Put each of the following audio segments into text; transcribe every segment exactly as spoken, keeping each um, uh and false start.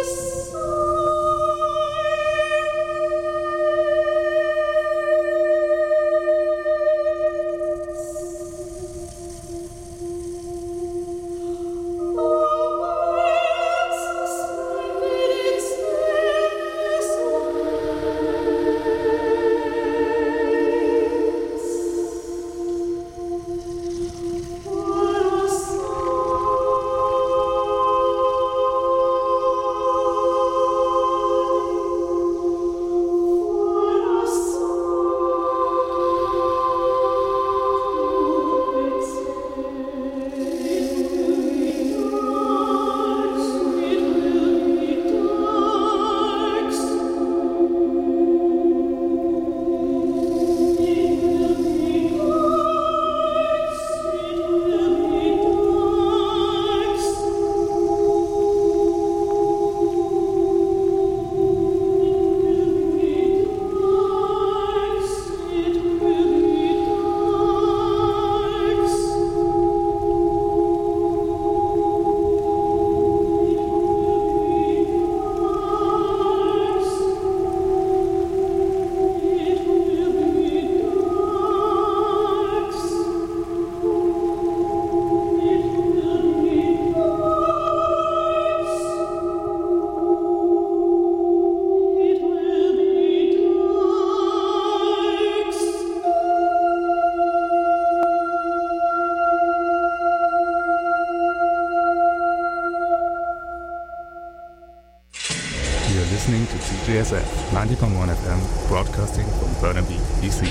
listening to T J S F ninety point one F M, broadcasting from Burnaby, D C.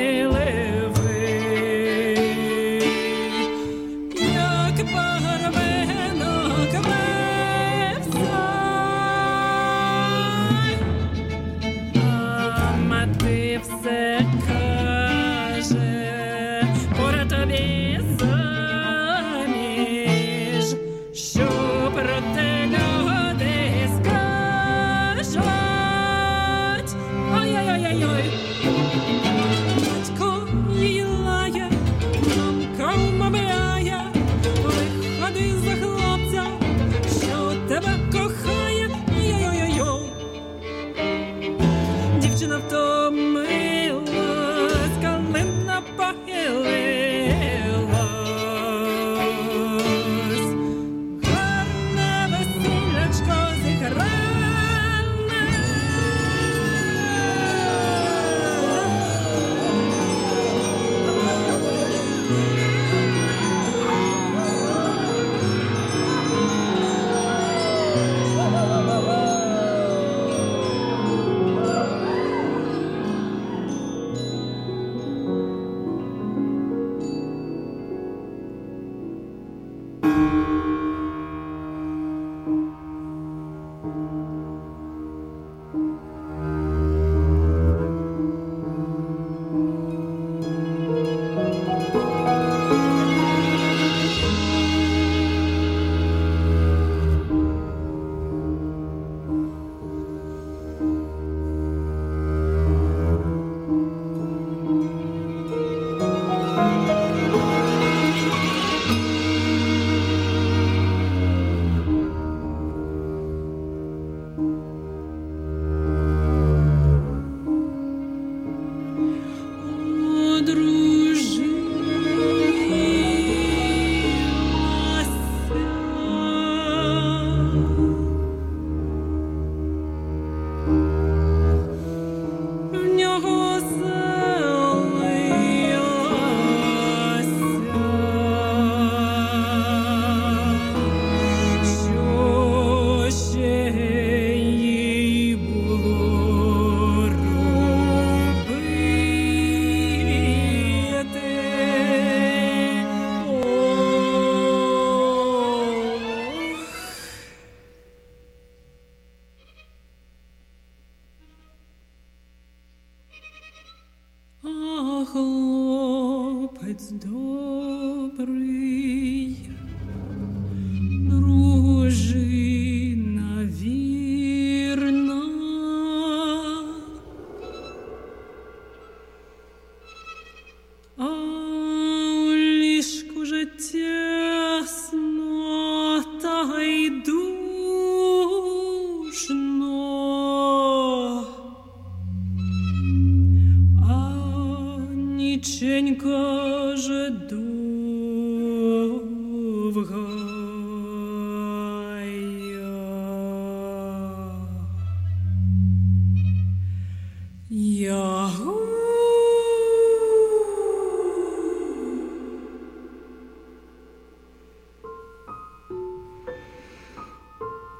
Як парабель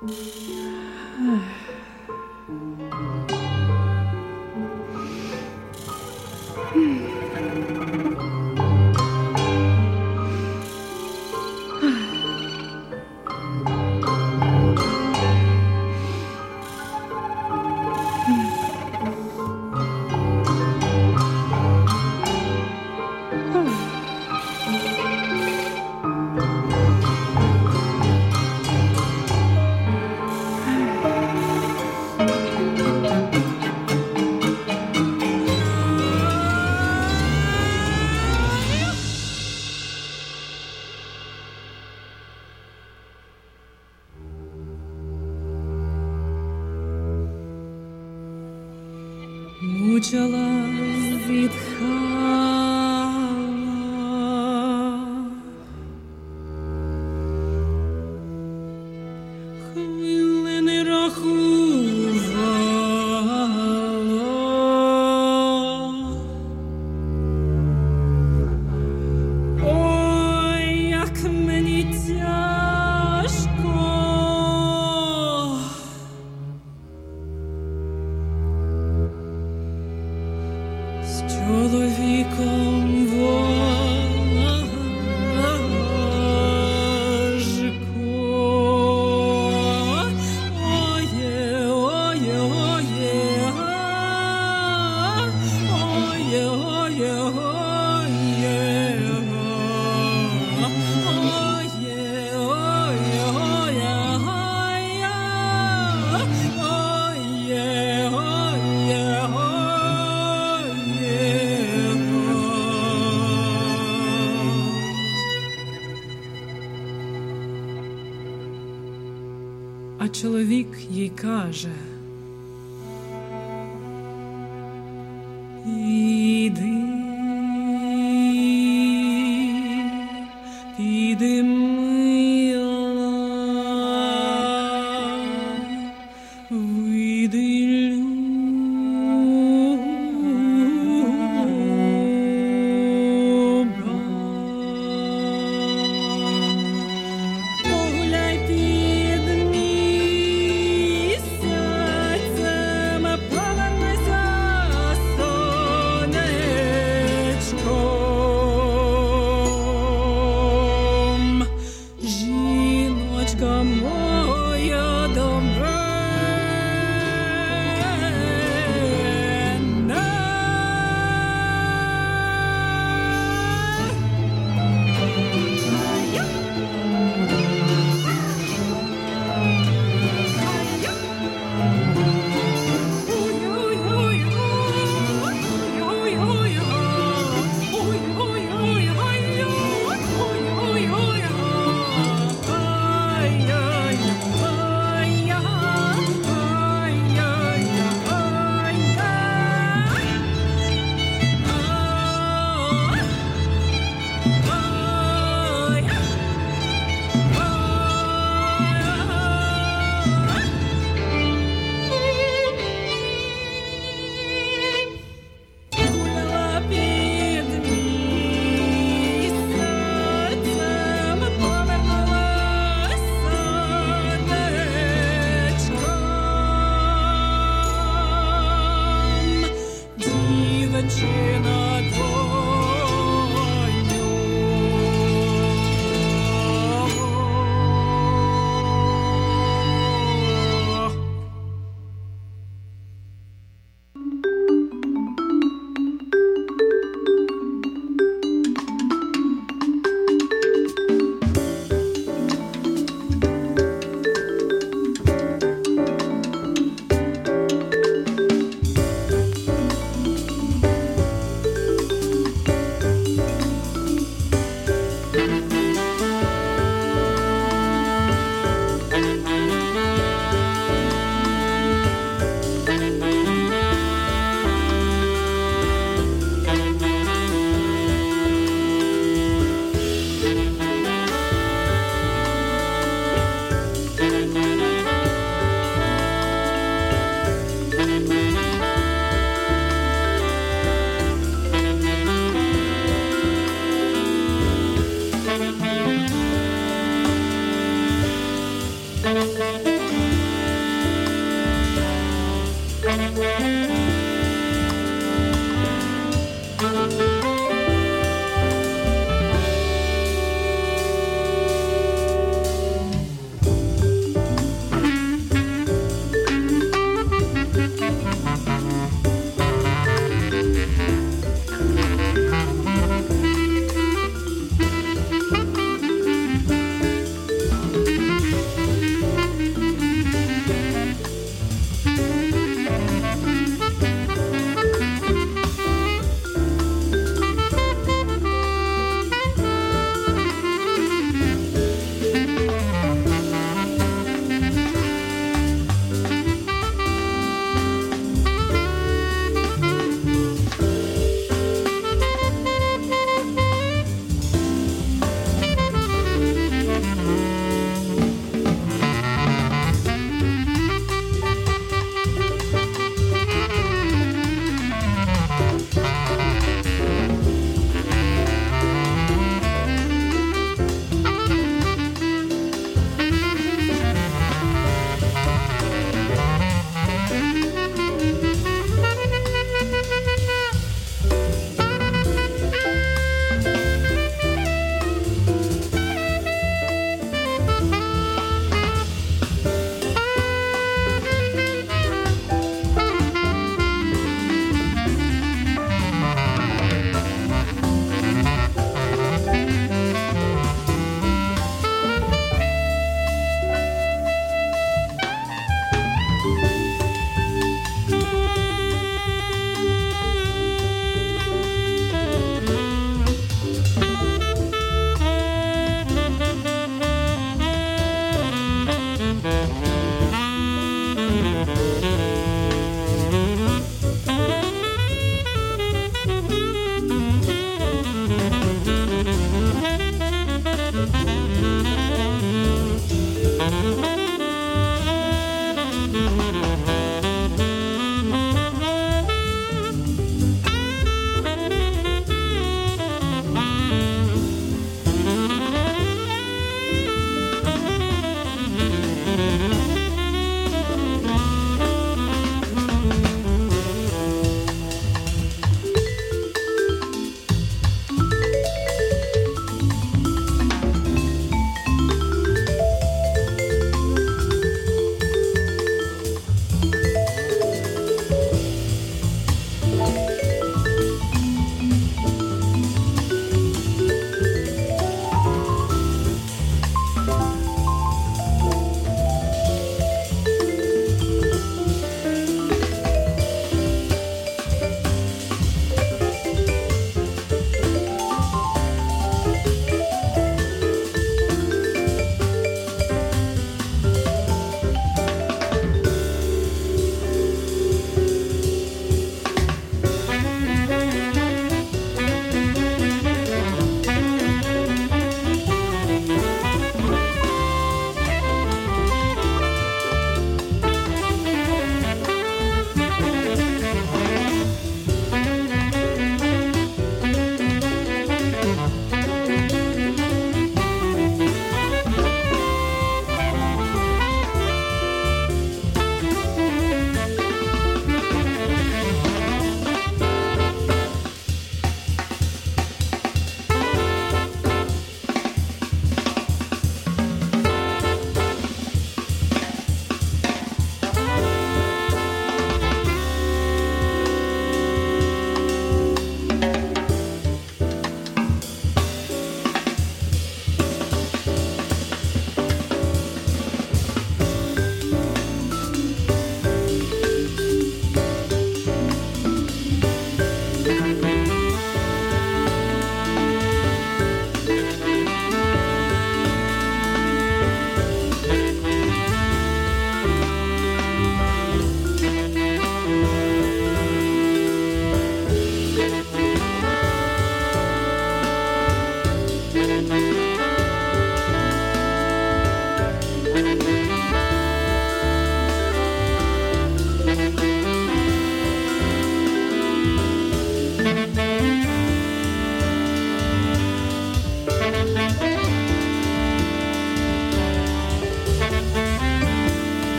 Мучила, зітхала, хвилини рахувала. Ой, як мені тяжко. Чоловіком важко. Оє, оє, оє, оє, оє, а чоловік їй каже: Іди, піди, мила, вийди, люба, погуляй під місяцем, повернися сонечком, жіночка моя добренна. Дівчина твоя. Thank you.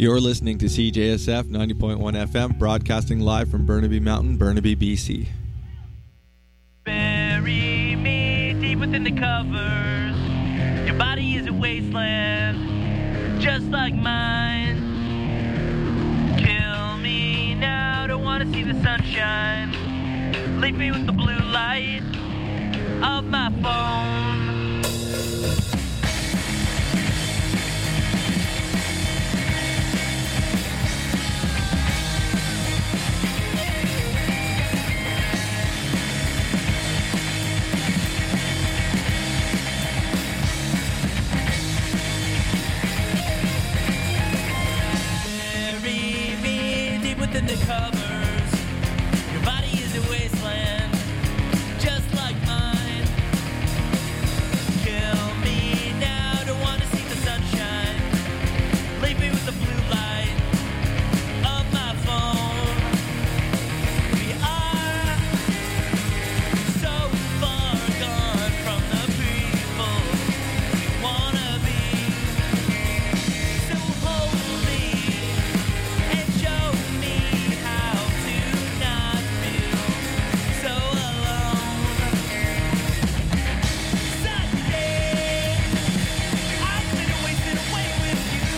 You're listening to C J S F ninety point one F M, broadcasting live from Burnaby Mountain, Burnaby, B C. Bury me deep within the covers. Your body is a wasteland, just like mine. Kill me now, don't want to see the sunshine. Leave me with the blue light of my phone. Within the covers, your body is a wasteland, just like mine. Kill me now, don't want to see the sunshine. Leave me with the blue light of my phone. We are so far gone from the people we wanna be. So hold me and show me how to not feel so alone. Sunday, I've been wasted away with you.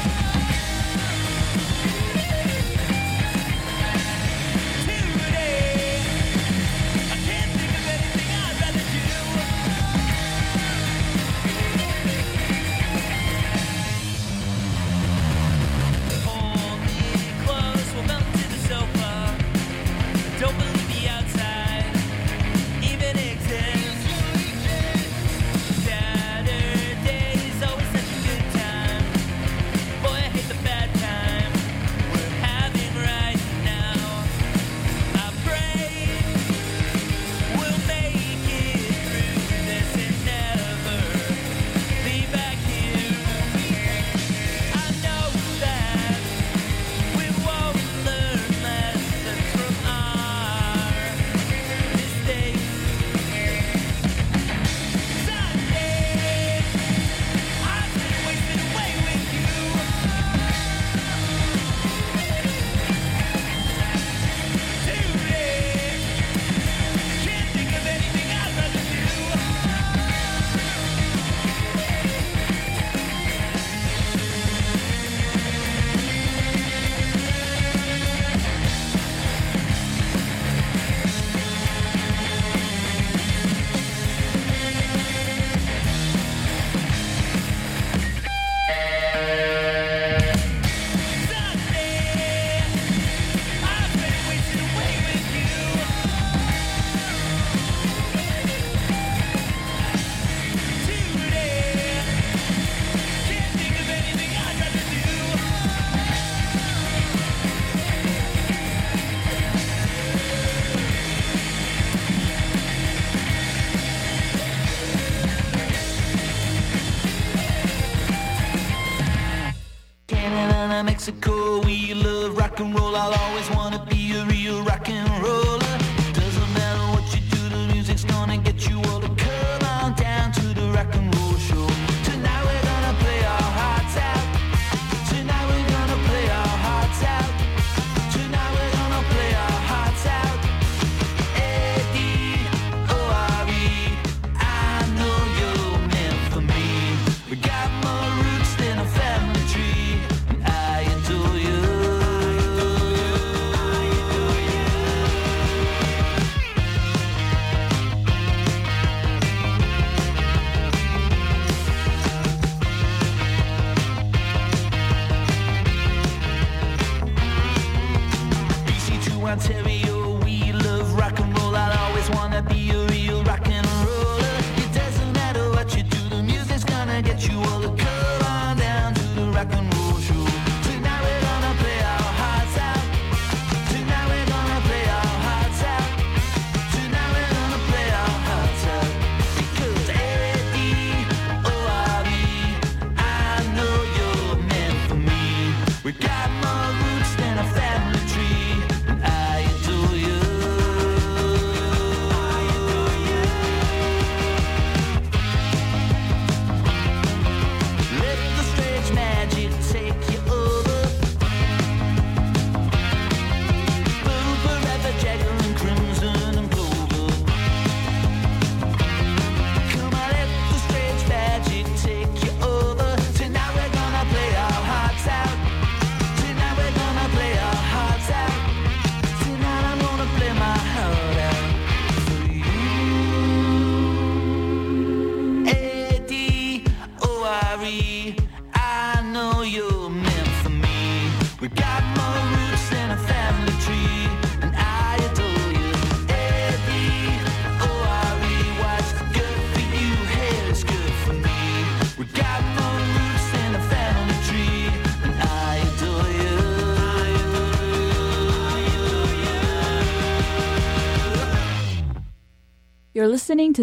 Today, I can't think of anything I'd rather do. Hold me close, we'll melt to the sofa. Don't believe the outside even exists. Saturday's always such a good time. Boy, I hate the bad time we're having right now. I pray we'll make it through this and never be back here. I know that we won't learn lessons from our mistakes. Sunday, I've been wasted away with you. Today, can't think of anything I'd rather do. Sunday, I've been wasted away with you. Today, can't think of anything I'd rather do. Canada, Mexico, we love rock and roll. I'll always wanna be a real rock and roller. Doesn't matter what you do, the music's gonna get you all to come on down to the rock and roll show. Tonight we're gonna play our hearts out. Tonight we're gonna play our hearts out. Tonight we're gonna play our hearts out. A D O R E, I know you're meant for me. We got more roots than a family tree. I adore you. I adore you. listening to